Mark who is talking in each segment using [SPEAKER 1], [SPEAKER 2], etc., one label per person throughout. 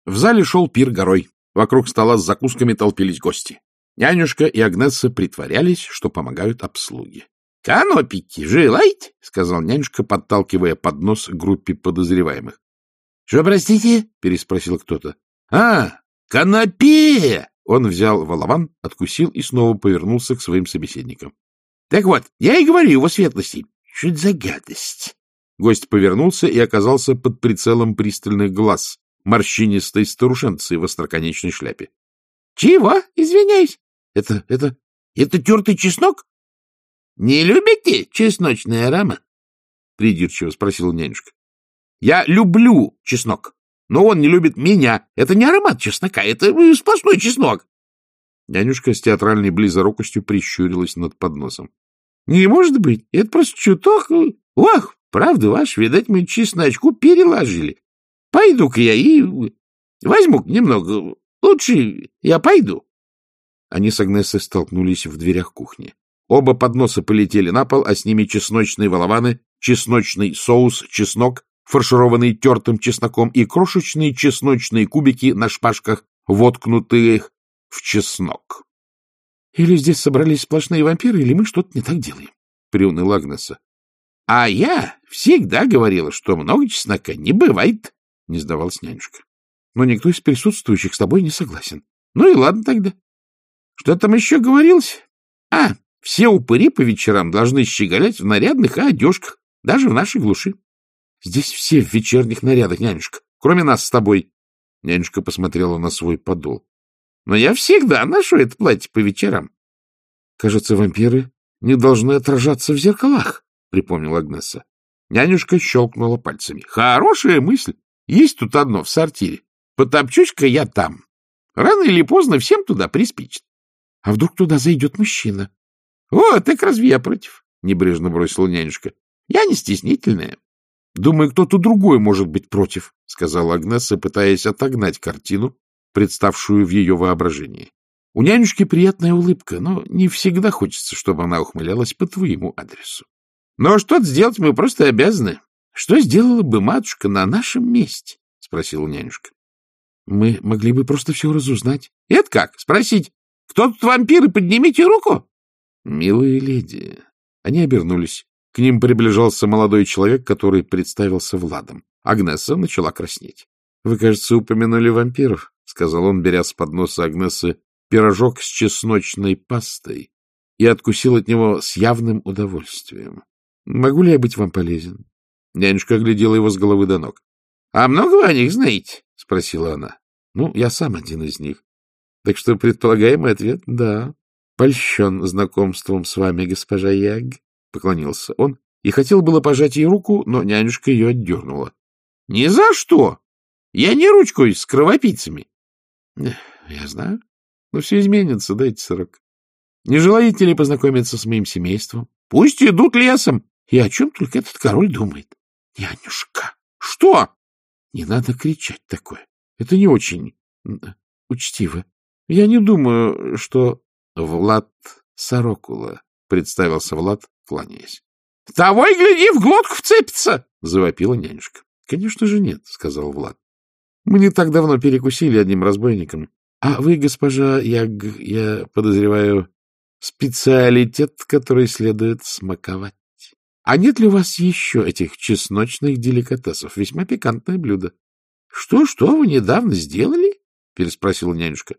[SPEAKER 1] В зале шел пир горой. Вокруг стола с закусками толпились гости. Нянюшка и Агнесса притворялись, что помогают обслуге. — Канопики желаете? — сказал нянюшка, подталкивая поднос к группе подозреваемых. — Что, простите? — переспросил кто-то. — канапе! Он взял волован, откусил и снова повернулся к своим собеседникам. — Так вот, я и говорю его светлости. Что это за гадость? Гость повернулся и оказался под прицелом пристальных глаз морщинистой старушенцы в остроконечной шляпе. — Чего? Извиняюсь. Это тертый чеснок? — Не любите чесночный аромат? — придирчиво спросил нянюшка. — Я люблю чеснок, но он не любит меня. Это не аромат чеснока, это сплошной чеснок. Нянюшка с театральной близорукостью прищурилась над подносом. — Не может быть, это просто чуток. Ох, правда ваш, видать, мы чесночку переложили. Пойду-ка я и возьму немного. Лучше я пойду. Они с Агнессой столкнулись в дверях кухни. Оба подноса полетели на пол, а с ними чесночные волованы, чесночный соус, чеснок, фаршированный тертым чесноком, и крошечные чесночные кубики на шпажках, воткнутые в чеснок. — Или здесь собрались сплошные вампиры, или мы что-то не так делаем, — приуныла Агнесса. — А я всегда говорила, что много чеснока не бывает, — не сдавалась нянюшка. — Но никто из присутствующих с тобой не согласен. Ну и ладно тогда. Что там еще говорилось? Все упыри по вечерам должны щеголять в нарядных одежках, даже в нашей глуши. Здесь все в вечерних нарядах, нянюшка, кроме нас с тобой. Нянюшка посмотрела на свой подол. Но я всегда ношу это платье по вечерам. Кажется, вампиры не должны отражаться в зеркалах, припомнила Агнесса. Нянюшка щелкнула пальцами. Хорошая мысль. Есть тут одно в сортире. Потопчусь-ка я там. Рано или поздно всем туда приспичит. А вдруг туда зайдет мужчина? — О, так разве я против? — небрежно бросила нянюшка. — Я не стеснительная. — Думаю, кто-то другой может быть против, — сказала Агнесса, пытаясь отогнать картину, представшую в ее воображении. У нянюшки приятная улыбка, но не всегда хочется, чтобы она ухмылялась по твоему адресу. — Но что-то сделать мы просто обязаны. Что сделала бы матушка на нашем месте? — спросила нянюшка. — Мы могли бы просто все разузнать. — Это как? Спросить? Кто тут вампиры? Поднимите руку. Милые леди. Они обернулись. К ним приближался молодой человек, который представился Владом. Агнесса начала краснеть. — Вы, кажется, упомянули вампиров, — сказал он, беря с подноса Агнессы пирожок с чесночной пастой, и откусил от него с явным удовольствием. — Могу ли я быть вам полезен? Нянюшка оглядела его с головы до ног. — А много вы о них знаете? — спросила она. — Ну, я сам один из них. Так что предполагаемый ответ — да. Польщен знакомством с вами, госпожа Яг, — поклонился он, и хотел было пожать ей руку, но нянюшка ее отдернула. — Ни за что! Я не ручкой с кровопийцами. — Я знаю. Но все изменится, дайте срок. Не желаете ли познакомиться с моим семейством? Пусть идут лесом. И о чем только этот король думает? Нянюшка! Что? Не надо кричать такое. Это не очень учтиво. Я не думаю, что... Влад Сорокула, — представился Влад, кланяясь. — Того и гляди, в глотку вцепится! — завопила нянюшка. — Конечно же нет, — сказал Влад. — Мы не так давно перекусили одним разбойником. А вы, госпожа Яг, я подозреваю, специалитет, который следует смаковать. А нет ли у вас еще этих чесночных деликатесов? Весьма пикантное блюдо. — Что вы недавно сделали? — переспросила нянюшка.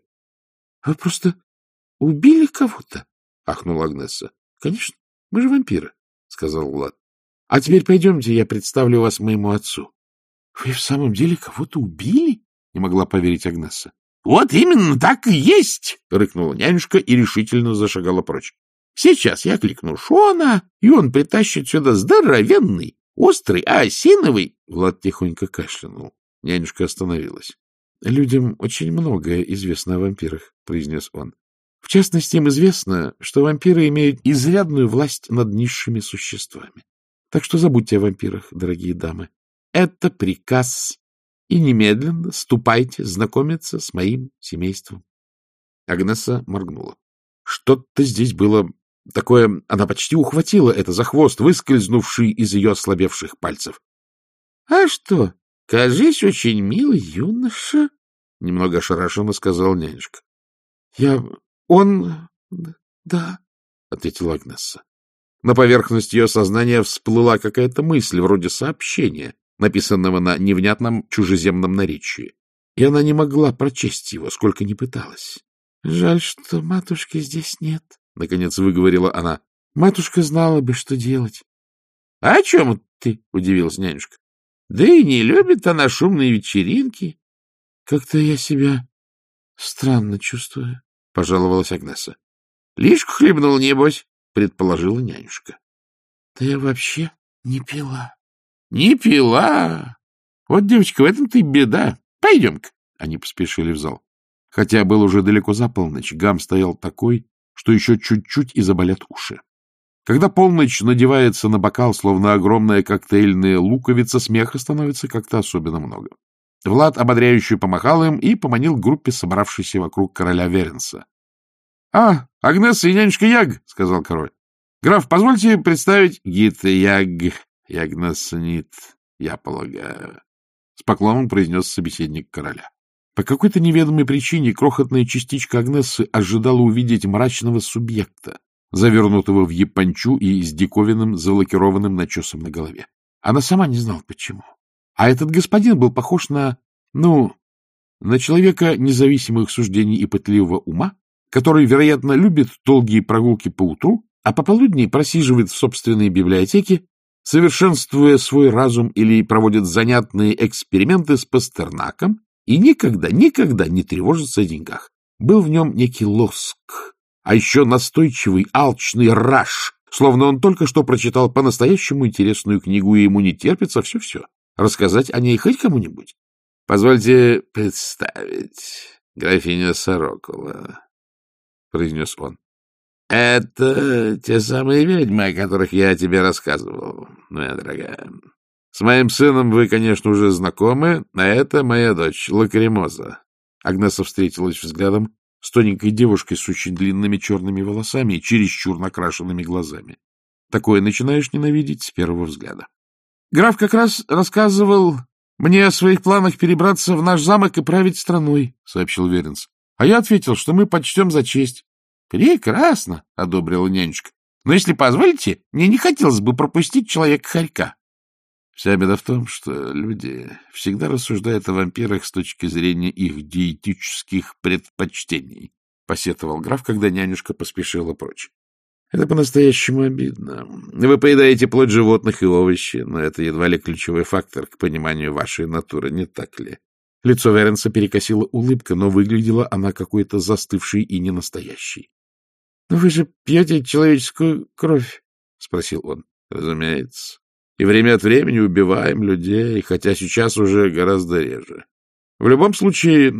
[SPEAKER 1] — Вы просто... убили кого-то? — ахнула Агнесса. — Конечно, мы же вампиры, — сказал Влад. — А теперь пойдемте, я представлю вас моему отцу. — Вы в самом деле кого-то убили? — не могла поверить Агнесса. — Вот именно так и есть! — рыкнула нянюшка и решительно зашагала прочь. — Сейчас я кликну Шона, и он притащит сюда здоровенный, острый, осиновый... Влад тихонько кашлянул. Нянюшка остановилась. — Людям очень многое известно о вампирах, — произнес он. В частности, им известно, что вампиры имеют изрядную власть над низшими существами. Так что забудьте о вампирах, дорогие дамы. Это приказ. И немедленно ступайте знакомиться с моим семейством. Агнесса моргнула. Что-то здесь было такое... Она почти ухватила это за хвост, выскользнувший из ее ослабевших пальцев. — А что, кажись, очень милый юноша, — немного ошарашенно сказал нянюшка.
[SPEAKER 2] — Он... да, — ответила Агнесса.
[SPEAKER 1] На поверхность ее сознания всплыла какая-то мысль, вроде сообщения, написанного на невнятном чужеземном наречии, и она не могла прочесть его, сколько ни пыталась.
[SPEAKER 2] — Жаль, что матушки здесь нет,
[SPEAKER 1] — наконец выговорила она.
[SPEAKER 2] — Матушка знала бы, что делать.
[SPEAKER 1] — А о чем ты? — удивилась нянюшка. — Да и не любит она шумные вечеринки.
[SPEAKER 2] — Как-то я себя странно чувствую, — пожаловалась Агнесса.
[SPEAKER 1] — Лишку хлебнул, небось, — предположила нянюшка.
[SPEAKER 2] — Да я вообще не пила.
[SPEAKER 1] — Не пила? Вот, девочка, в этом-то и беда. Пойдем-ка.
[SPEAKER 2] Они поспешили в зал. Хотя был уже далеко за полночь, гам стоял такой, что еще чуть-чуть и заболят уши. Когда полночь надевается на бокал, словно огромная коктейльная луковица, смеха становится как-то особенно много. Влад ободряюще помахал им и поманил к группе, собравшейся вокруг короля Веренса. — А, Агнесса и нянюшка Яг, — сказал король. — Граф, позвольте представить Гита Яг и Агнесса Нит, я полагаю, — с поклоном произнес собеседник короля. По какой-то неведомой причине крохотная частичка Агнессы ожидала увидеть мрачного субъекта, завернутого в япончу и с диковинным залакированным начесом на голове. Она сама не знала, почему. А этот господин был похож на человека независимых суждений и пытливого ума, который, вероятно, любит долгие прогулки по утру, а пополудни просиживает в собственной библиотеке, совершенствуя свой разум или проводит занятные эксперименты с Пастернаком и никогда не тревожится о деньгах. Был в нем некий лоск, а еще настойчивый, алчный раж, словно он только что прочитал по-настоящему интересную книгу, и ему не терпится все-все рассказать о ней хоть кому-нибудь. — Позвольте представить, графиня Сорокула, — произнес он. — Это те самые ведьмы, о которых я тебе рассказывал, моя дорогая. С моим сыном вы, конечно, уже знакомы, а это моя дочь, Лакримоза. Агнесса встретилась взглядом с тоненькой девушкой с очень длинными черными волосами и чересчур накрашенными глазами. Такое начинаешь ненавидеть с первого взгляда. — Граф как раз рассказывал мне о своих планах перебраться в наш замок и править страной, — сообщил Веренс. А я ответил, что мы почтем за честь. — Прекрасно, — одобрила нянюшка. — Но если позволите, мне не хотелось бы пропустить человека-хорька. Вся беда в том, что люди всегда рассуждают о вампирах с точки зрения их диетических предпочтений, — посетовал граф, когда нянюшка поспешила прочь. — Это по-настоящему обидно. Вы поедаете плоть животных и овощи, но это едва ли ключевой фактор к пониманию вашей натуры, не так ли? Лицо Веренса перекосила улыбка, но выглядела она какой-то застывшей и ненастоящей. — Но вы же пьете человеческую кровь? — спросил он. — Разумеется. И время от времени убиваем людей, хотя сейчас уже гораздо реже. В любом случае,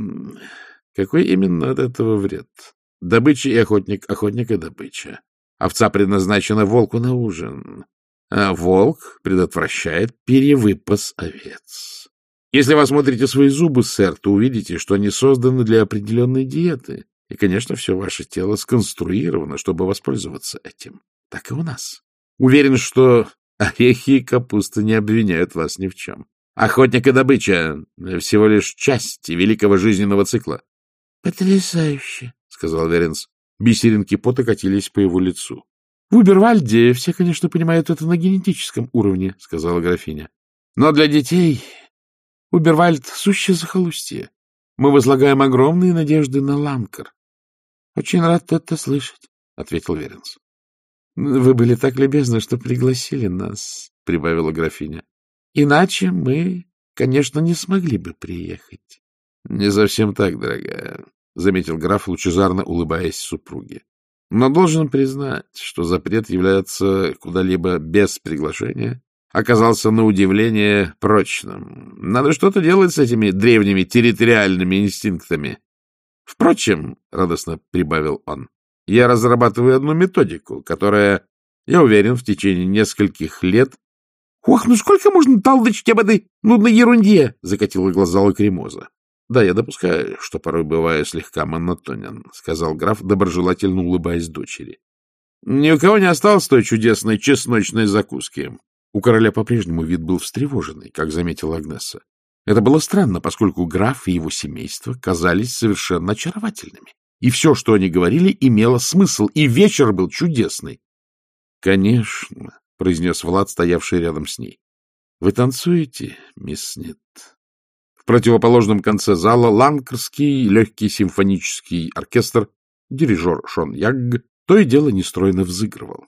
[SPEAKER 2] какой именно от этого вред? Добыча и охотник, охотник и добыча. Овца предназначена волку на ужин, а волк предотвращает перевыпас овец. Если вы осмотрите свои зубы, сэр, то увидите, что они созданы для определенной диеты. И, конечно, все ваше тело сконструировано, чтобы воспользоваться этим. Так и у нас. Уверен, что орехи и капуста не обвиняют вас ни в чем. Охотник и добыча — всего лишь часть великого жизненного цикла. — Потрясающе, — сказал Веренс. Бисеринки пота катились по его лицу. — В Убервальде все, конечно, понимают это на генетическом уровне, — сказала графиня. — Но для детей Убервальд — сущее захолустье. Мы возлагаем огромные надежды на Ланкар. — Очень рад это слышать, — ответил Веренс. — Вы были так любезны, что пригласили нас, — прибавила графиня. — Иначе мы, конечно, не смогли бы приехать. — Не совсем так, дорогая, — заметил граф, лучезарно улыбаясь супруге. — Но должен признать, что запрет является куда-либо без приглашения оказался на удивление прочным. Надо что-то делать с этими древними территориальными инстинктами. Впрочем, — радостно прибавил он, — я разрабатываю одну методику, которая, я уверен, в течение нескольких лет... — Ох, ну сколько можно толдычить об этой нудной ерунде? — закатила глаза Лакримоза. — Да, я допускаю, что порой бываю слегка монотонен, — сказал граф, доброжелательно улыбаясь дочери. — Ни у кого не осталось той чудесной чесночной закуски. У короля по-прежнему вид был встревоженный, как заметила Агнесса. — Это было странно, поскольку граф и его семейство казались совершенно очаровательными. И все, что они говорили, имело смысл, и вечер был чудесный. — Конечно, — произнес Влад, стоявший рядом с ней. — Вы танцуете, мисс Снит? В противоположном конце зала Ланкерский легкий симфонический оркестр, дирижер Шон Ягг, то и дело нестройно взыгрывал.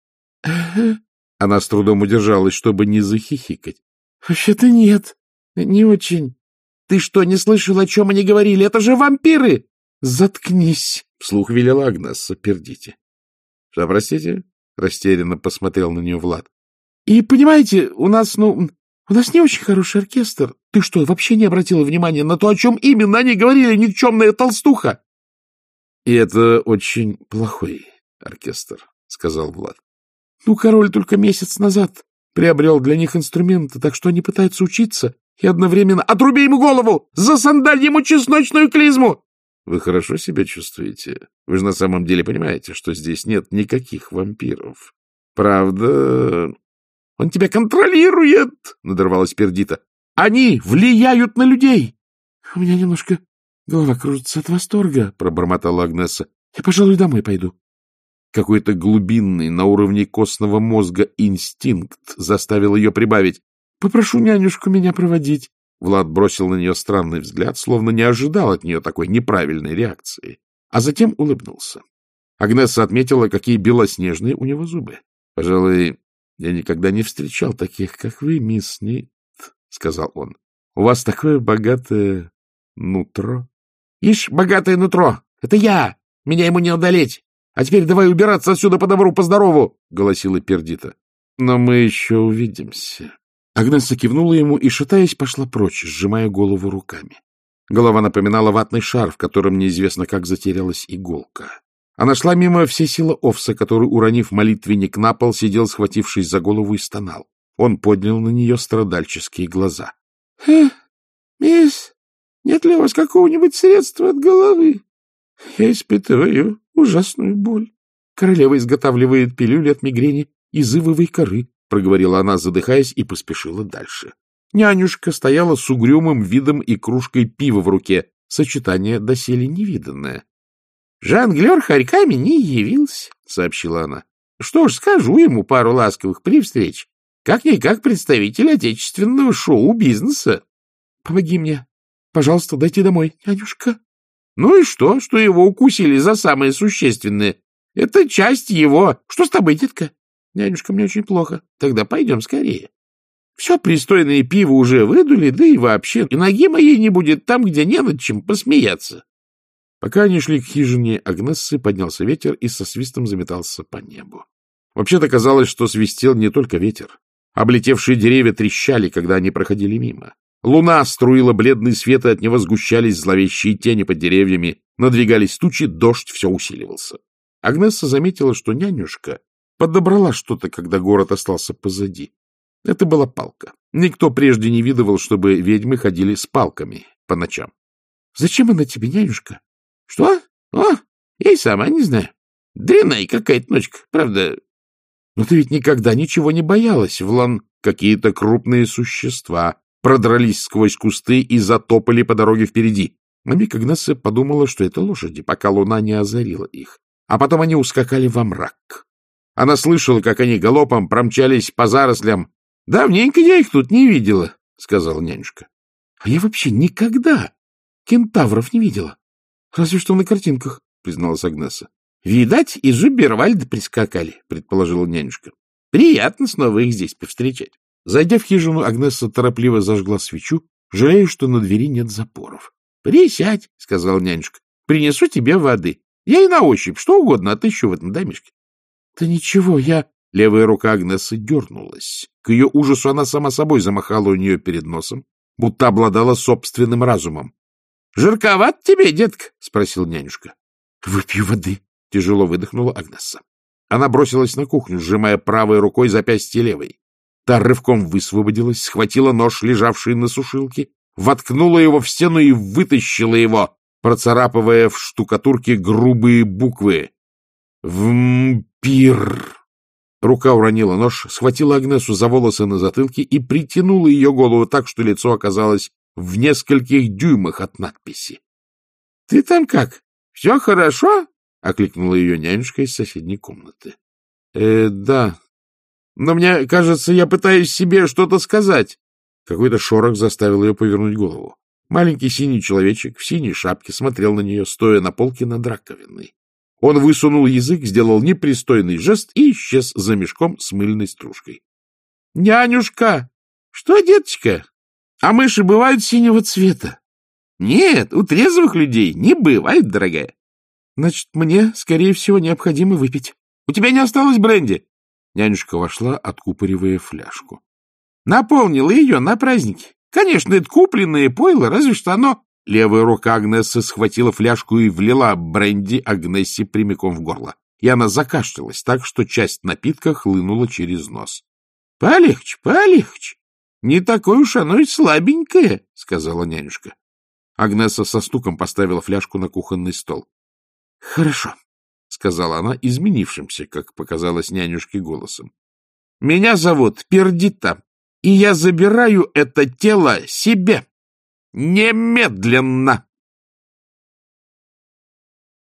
[SPEAKER 2] Она с трудом удержалась, чтобы не захихикать. — Вообще-то нет, не очень. — Ты что, не слышал, о чем они говорили? Это же вампиры! — Заткнись! — вслух велела Агнесса Пердити. — Что, простите? — растерянно посмотрел на нее Влад. — И, понимаете, у нас не очень хороший оркестр. Ты что, вообще не обратила внимания на то, о чем именно они говорили, никчемная толстуха? — И это очень плохой оркестр, — сказал Влад. — Ну, король только месяц назад приобрел для них инструменты, так что они пытаются учиться и одновременно... — Отруби ему голову! Засандаль ему чесночную клизму! — Вы хорошо себя чувствуете? Вы же на самом деле понимаете, что здесь нет никаких вампиров. Правда... — Он тебя контролирует! — надорвалась Пердита. — Они влияют на людей! — У меня немножко голова кружится от восторга, — пробормотала Агнесса. — Я, пожалуй, домой пойду. Какой-то глубинный, на уровне костного мозга инстинкт заставил ее прибавить. — Попрошу нянюшку меня проводить. Влад бросил на нее странный взгляд, словно не ожидал от нее такой неправильной реакции, а затем улыбнулся. Агнесса отметила, какие белоснежные у него зубы. — Пожалуй, я никогда не встречал таких, как вы, мисс Снит, — сказал он. — У вас такое богатое нутро. — Ишь, богатое нутро! Это я! Меня ему не одолеть! А теперь давай убираться отсюда по добру, по здорову! — голосила Пердита. — Но мы еще увидимся. Агнесса кивнула ему и, шатаясь, пошла прочь, сжимая голову руками. Голова напоминала ватный шар, в котором неизвестно как затерялась иголка. Она шла мимо всесила Овса, который, уронив молитвенник на пол, сидел, схватившись за голову, и стонал. Он поднял на нее страдальческие глаза. — Мисс, нет ли у вас какого-нибудь средства от головы? Я испытываю ужасную боль. Королева изготавливает пилюли от мигрени из ивовой коры, — проговорила она, задыхаясь, и поспешила дальше. Нянюшка стояла с угрюмым видом и кружкой пива в руке, сочетание доселе невиданное. — Жонглер хорьками не явился, — сообщила она. — Что ж, скажу ему пару ласковых при встрече. Как-никак представитель отечественного шоу-бизнеса. — Помоги мне. Пожалуйста, дойти домой, нянюшка. — Ну и что его укусили за самое существенное? Это часть его. Что с тобой, детка? — Нянюшка, мне очень плохо. Тогда пойдем скорее. Все пристойное пиво уже выдули, да и вообще, и ноги моей не будет там, где не над чем посмеяться. Пока они шли к хижине Агнессы, поднялся ветер и со свистом заметался по небу. Вообще-то казалось, что свистел не только ветер. Облетевшие деревья трещали, когда они проходили мимо. Луна струила бледный свет, и от него сгущались зловещие тени под деревьями, надвигались тучи, дождь все усиливался. Агнесса заметила, что нянюшка подобрала что-то, когда город остался позади. Это была палка. Никто прежде не видывал, чтобы ведьмы ходили с палками по ночам. — Зачем она тебе, нянюшка? — Что? Я и сама не знаю. Дрянная какая-то ночка, правда. Но ты ведь никогда ничего не боялась, Влан. Какие-то крупные существа продрались сквозь кусты и затопали по дороге впереди. На миг Агнесса подумала, что это лошади, пока луна не озарила их. А потом они ускакали во мрак. Она слышала, как они галопом промчались по зарослям. — Давненько я их тут не видела, — сказала нянюшка. — А я вообще никогда кентавров не видела. Разве что на картинках, — призналась Агнесса. — Видать, из Убервальда прискакали, — предположила нянюшка. — Приятно снова их здесь повстречать. Зайдя в хижину, Агнесса торопливо зажгла свечу, жалея, что на двери нет запоров. — Присядь, — сказала нянюшка. — Принесу тебе воды. Я и на ощупь что угодно отыщу в этом домишке. — Да ничего, я... Левая рука Агнессы дернулась. К ее ужасу она сама собой замахала у нее перед носом, будто обладала собственным разумом. — Жарковат тебе, детка? — спросил нянюшка. — Выпью воды, — тяжело выдохнула Агнесса. Она бросилась на кухню, сжимая правой рукой запястье левой. Та рывком высвободилась, схватила нож, лежавший на сушилке, воткнула его в стену и вытащила его, процарапывая в штукатурке грубые буквы. «Вампир». Рука уронила нож, схватила Агнесу за волосы на затылке и притянула ее голову так, что лицо оказалось
[SPEAKER 1] в нескольких дюймах от надписи. — Ты там как? Все хорошо? — окликнула ее нянюшка из соседней комнаты. — Да. Но мне кажется, я пытаюсь себе что-то сказать. Какой-то шорох заставил ее повернуть голову. Маленький синий человечек в синей шапке смотрел на нее, стоя на полке над раковиной. Он высунул язык, сделал непристойный жест и исчез за мешком с мыльной стружкой. — Нянюшка! — Что, деточка? А мыши бывают синего цвета? — Нет, у трезвых людей не бывает, дорогая. — Значит, мне, скорее всего, необходимо выпить. У тебя не осталось бренди? Нянюшка вошла, откупоривая фляжку. — Наполнила ее на празднике. Конечно, это купленное пойло, разве что оно... Левая рука Агнессы схватила фляжку и влила бренди Агнессе прямиком в горло. И она закашлялась так, что часть напитка хлынула через нос. — Полегче, полегче. Не такое уж оно и слабенькое, — сказала нянюшка. Агнесса со стуком поставила фляжку на кухонный стол. — Хорошо, — сказала она изменившимся, как показалось нянюшке, голосом. — Меня зовут Пердита, и я забираю это тело себе. Немедленно!